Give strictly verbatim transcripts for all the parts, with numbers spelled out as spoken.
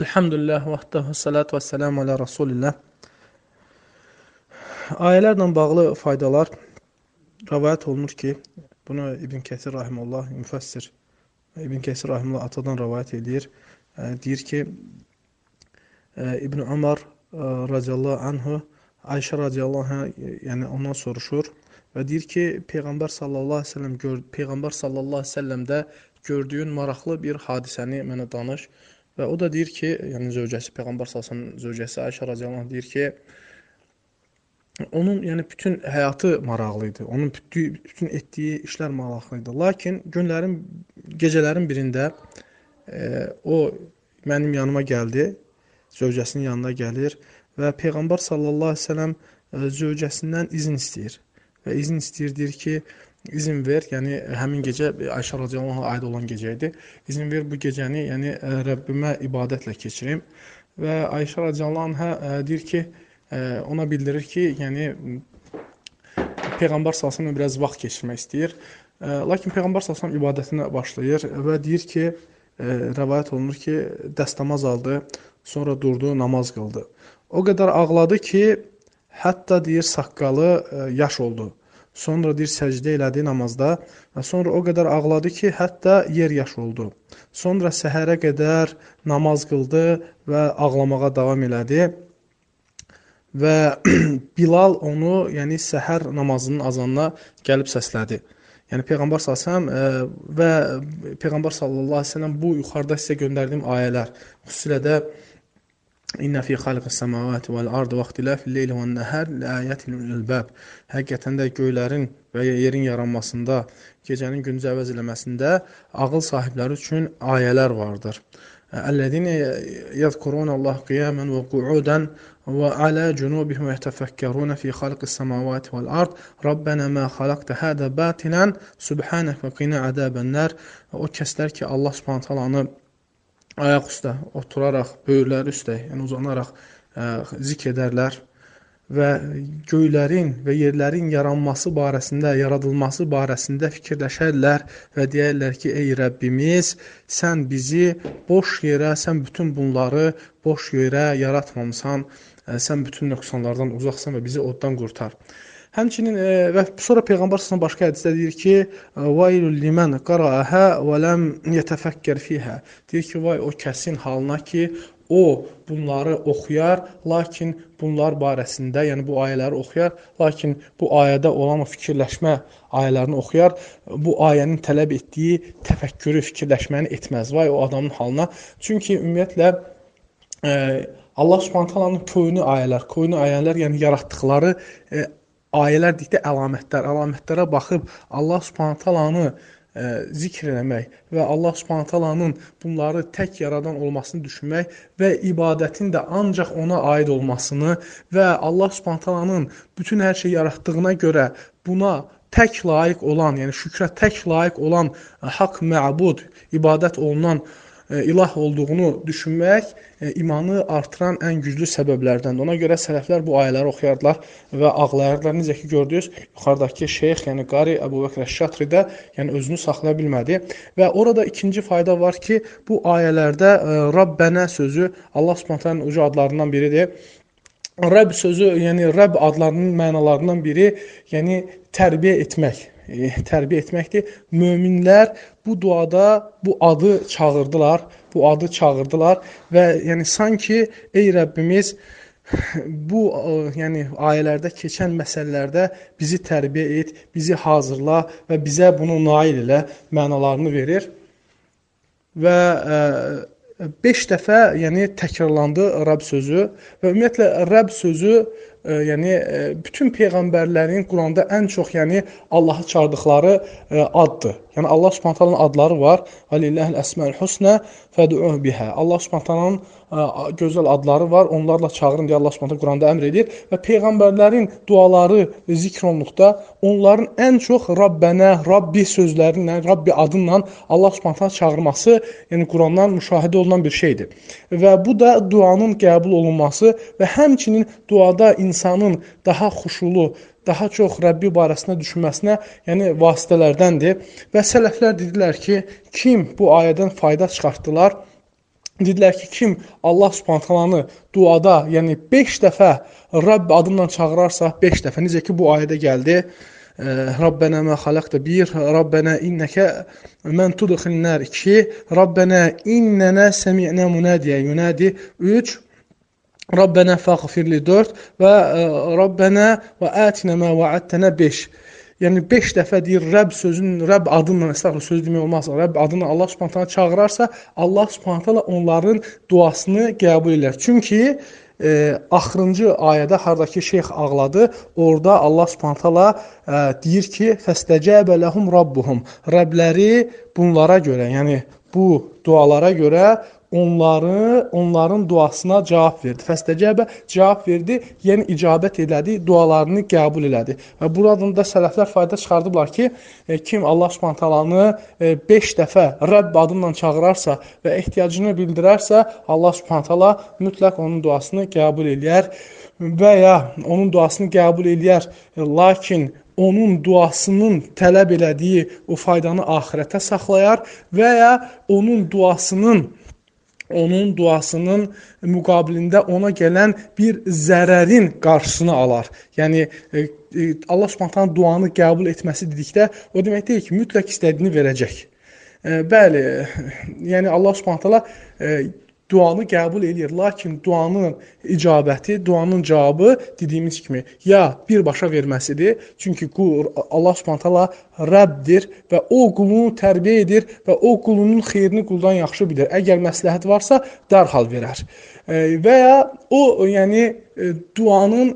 Elhamdülillah, vəhdəhu, salatu və selamu alə Rasulillah. Ayələrlə bağlı faydalar rəvayət olunur ki, bunu İbn Kəsir rahimehullah, müfəssir İbn Kəsir rahimehullah atadan rəvayət edir. Deyir ki, İbn Ömər radiyallahu anhu, Ayşə radiyallahu anha, yəni ondan soruşur və deyir ki, Peyğəmbər sallallahu əleyhi və səlləm gör, Peyğəmbər sallallahu əleyhi və səlləmdə gördüyün maraqlı bir hadisəni mənə danış. Və o da deyir ki, yəni zövcəsi, Peyğəmbər sallallahu əleyhi və səlləm zövcəsi Ayşə radiyallahu anh deyir ki, onun yəni bütün həyatı maraqlı idi. Onun bütün, bütün etdiyi işlər maraqlı idi. Lakin günlərin, gecələrin birində e, o mənim yanıma gəldi, zövcəsinin yanına gəlir və Peyğəmbər sallallahu əleyhi və səlləm e, zövcəsindən izin istəyir. Və izin istəyir, deyir ki, izin ver, yəni həmin gecə Ayşə radiyallahu anha aid olan gecə idi. İzin ver bu gecəni, yəni Rəbbimə ibadətlə keçirim. Və Ayşə radiyallahu anha deyir ki, ona bildirir ki, yəni Peyğəmbər sallallahu əleyhi və səlləm biraz vaxt keçirmək istəyir. Lakin Peyğəmbər sallallahu əleyhi və səlləm ibadətinə başlayır və deyir ki, rəvayət olunur ki, dəstəmaz aldı, sonra durdu, namaz qıldı. O qədər ağladı ki, hətta deyir saqqalı yaş oldu. Sonra deyir səcdə elədi namazda və sonra o qədər ağladı ki, hətta yer yaş oldu. Sonra səhərə qədər namaz qıldı və ağlamağa davam elədi. Və Bilal onu, yəni səhər namazının azanına gəlib səslədi. Yəni Peyğəmbər sallallahu əleyhi və səlləm və Peyğəmbər sallallahu əleyhi və səlləm bu yuxarıda sizə göndərdiyim ayələr, xüsusilə də İnnə fi xalqis səmavati vel ardı və ixtilafil leyli ven nəhər ləyətin ulul albab. Həqiqətən də göylərin və yerin yaranmasında, gecənin gündüzü əvəz eləməsində ağıl sahibləri üçün ayələr vardır. Əlləzinə yəzkurunallaha qiyaman və qu'udan və alə cunubihim və yetefəkkərun fi xalqis səmavati vel ard. Rabbana ma xalaqta hada batilan subhanak və qina azabannar. O kəslər ki, Allah Subhanahu taalanı ayaq üstə oturaraq, böyürləri üstə, yəni uzanaraq ə, zikr edərlər və göylərin və yerlərin yaranması barəsində, yaradılması barəsində fikirləşərlər və deyərlər ki, ey Rəbbimiz, sən bizi boş yerə, sən bütün bunları boş yerə yaratmamısan, ə, sən bütün nöqsanlardan uzaqsan və bizi oddan qurtar. Həmçinin e, və sonra Peyğəmbər sallallahu başqa hədisdə deyir ki, "Vaylul liman qara'aha və lam yetefəkkər fiha." Deyir ki, vay o kəsin halına ki, o bunları oxuyar, lakin bunlar barəsində, yəni bu ayələri oxuyar, lakin bu ayədə olan o fikirləşmə ayələrini oxuyar, bu ayənin tələb etdiyi təfəkkürü, fikirləşməni etməz. Vay o adamın halına. Çünki ümumiyyətlə e, Allah Subhanahu taalanın köynü ayələr, köynü ayələr, yəni yaratdıqları e, ayələr deyikdə əlamətlər, əlamətlərə baxıb Allah Subhanahu taalanı e, zikr eləmək və Allah Subhanahu taalanın bunları tək yaradan olmasını düşünmək və ibadətin də ancaq ona aid olmasını və Allah Subhanahu taalanın bütün hər şeyi yaratdığına görə buna tək layiq olan, yəni şükrə tək layiq olan haqq məbud, ibadət olunan e, ilah olduğunu düşünmək e, imanı artıran ən güclü səbəblərdən. Ona görə sələflər bu ayələri oxuyardılar və ağlayardılar. Necə ki gördünüz, yuxarıdakı şeyx, yəni Qari Əbu Bəkr Əş-Şatri də yəni özünü saxlaya bilmədi. Və orada ikinci fayda var ki, bu ayələrdə e, Rabbənə sözü Allah Subhanahu taalanın uca adlarından biridir. Rəbb sözü, yəni Rəbb adlarının mənalarından biri, yəni tərbiyə etmək. E, tərbiyə etməkdir. Möminlər bu duada bu adı çağırdılar, bu adı çağırdılar və yəni sanki ey Rəbbimiz bu yəni ayələrdə keçən məsələlərdə bizi tərbiyə et, bizi hazırla və bizə bunu nail elə mənalarını verir. Və e, beş dəfə yəni təkrarlandı Rəbb sözü və ümumiyyətlə Rəbb sözü e, yəni e, bütün peyğəmbərlərin Quranda ən çox yəni Allahı çağırdıqları e, addır. Yəni Allah Subhanahu taalanın adları var. Valillahil əsmaul husna fəd'uhu biha. Allah Subhanahu taalanın gözəl adları var. Onlarla çağırın deyə Allah Subhanahu Quranda əmr edir və peyğəmbərlərin duaları zikr olunduqda onların ən çox Rabbənə, Rabbi sözlərinlə, Rabbi adınla Allah Subhanahu çağırması, yəni Qurandan müşahidə olunan bir şeydir. Və bu da duanın qəbul olunması və həmçinin duada insanın daha xuşulu, daha çox Rəbbi barəsində düşünməsinə, yəni vasitələrdəndir. Və sələflər dedilər ki, kim bu ayədən fayda çıxartdılar? Dedilər ki, kim Allah Subhanahu taalanı duada, yəni beş dəfə Rəbb adından çağırarsa, beş dəfə, necə ki, bu ayədə gəldi. Rabbənə mə xaləqtə bir, Rabbənə innəkə mən tudxilnər iki, Rabbənə innənə səmi'nə munədiyə yunədi üç, Rabbənə fəğfirli dörd və Rabbənə və ətinə mə vəəttənə beş. Yəni beş dəfə deyir Rəbb sözünün, Rəbb adından, əstəğfurullah, söz demək olmaz. Rəbb adından Allah Subhanahu taala çağırarsa, Allah Subhanahu taala onların duasını qəbul edər. Çünki e, axırıncı ayədə hardakı şeyx ağladı, orada Allah Subhanahu taala e, deyir ki, fəstəcəbə ləhum rabbuhum. Rəbləri bunlara görə, yəni bu dualara görə onları, onların duasına cavab verdi. Fəstəcəbə cavab verdi, yəni icabət elədi, dualarını qəbul elədi. Və buradan da sələflər fayda çıxardıblar ki, e, kim Allah Subhanahu taalanı beş dəfə Rəbb adından çağırarsa və ehtiyacını bildirərsə, Allah Subhanahu taala mütləq onun duasını qəbul eləyər və ya onun duasını qəbul eləyər, lakin onun duasının tələb elədiyi o faydanı axirətə saxlayar və ya onun duasının onun duasının müqabilində ona gələn bir zərərin qarşısını alar. Yəni Allah Subhanahu taala duanı qəbul etməsi dedikdə o demək deyil ki, mütləq istədiyini verəcək. Bəli, yəni Allah Subhanahu taala duanı qəbul eləyir, lakin duanın icabəti, duanın cavabı dediyimiz kimi ya birbaşa verməsidir, çünki qul Allah Subhanahu taala Rəbbdir və o qulunu tərbiyə edir və o qulunun xeyrini quldan yaxşı bilir. Əgər məsləhət varsa, dərhal verər. Və ya o, yəni duanın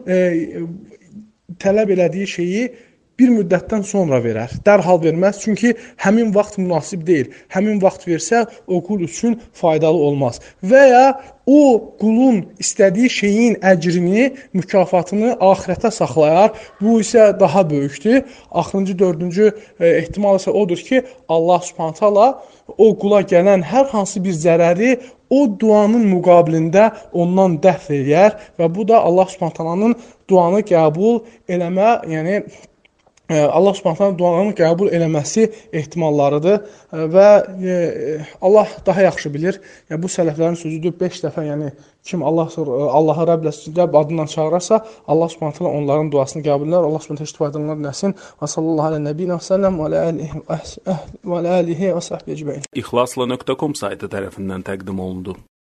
tələb elədiyi şeyi bir müddətdən sonra verər. Dərhal verməz, çünki həmin vaxt münasib deyil. Həmin vaxt versə, o qul üçün faydalı olmaz. Və ya o qulun istədiyi şeyin əcrini, mükafatını axirətə saxlayar. Bu isə daha böyükdür. Axırıncı, dördüncü e, ehtimal isə odur ki, Allah Subhanahu taala o qula gələn hər hansı bir zərəri o duanın müqabilində ondan dəf eləyər və bu da Allah Subhanahu taalanın duanı qəbul eləmə, yəni Allah Subhanahu taala dualarını qəbul eləməsi ehtimallarıdır və Allah daha yaxşı bilir. Yəni bu sələflərin sözüdür. beş dəfə, yəni kim Allah Allahı Rəbb Rəbb adından çağırarsa, Allah Subhanahu taala onların duasını qəbul edər. Allah Subhanahu taala faydalanır nəsin. Və sallallahu əleyhi və nəbiyyinə və səlləm və alə alihi və səhbihi ecmaîn. İxlasla nöqtə com saytı tərəfindən təqdim olundu.